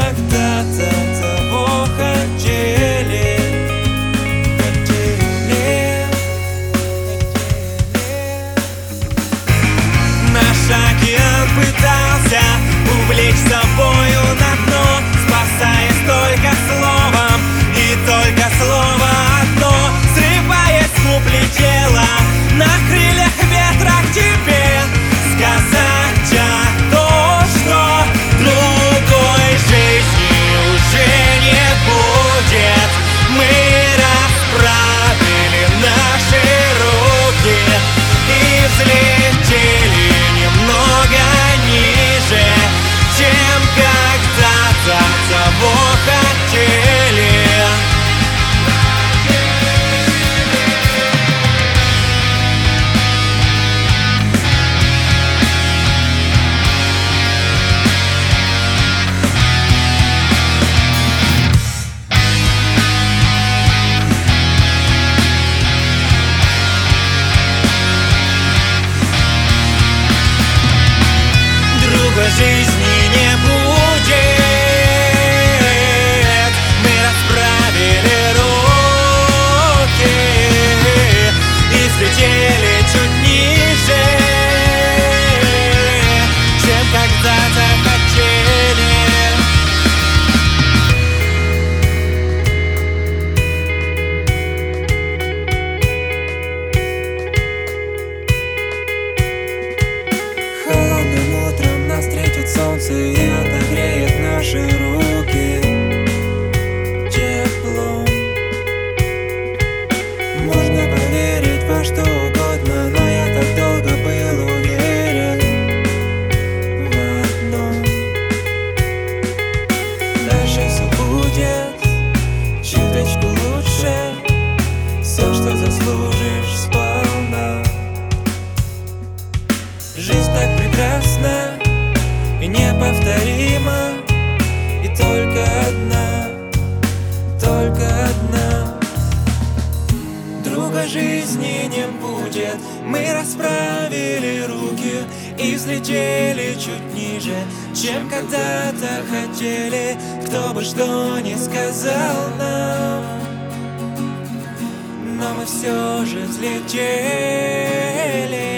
когда-то того хотели. Наш океан пытался увлечь собою на дно, спасаясь только словом, и только слово одно. Срываясь, улетела на крыльях ветра к тебе, сказать то, что другой жизни уже не будет. Мы расправили наши руки и взлетели немного ниже, чем когда-то того хотели. Жизни не будет. Мы расправили руки и взлетели чуть ниже, чем когда-то хотели. Холодным утром нас встретит солнце и отогреет наши руки теплом. Можно поверить во что угодно, но я так долго был уверен в одном: дальше все будет чуточку лучше, все, что заслужишь, сполна. Жизнь так прекрасна и неповторима, и только одна. Друга жизни не будет. Мы расправили руки и взлетели чуть ниже, чем когда-то хотели. Кто бы что ни сказал нам, но мы все же взлетели.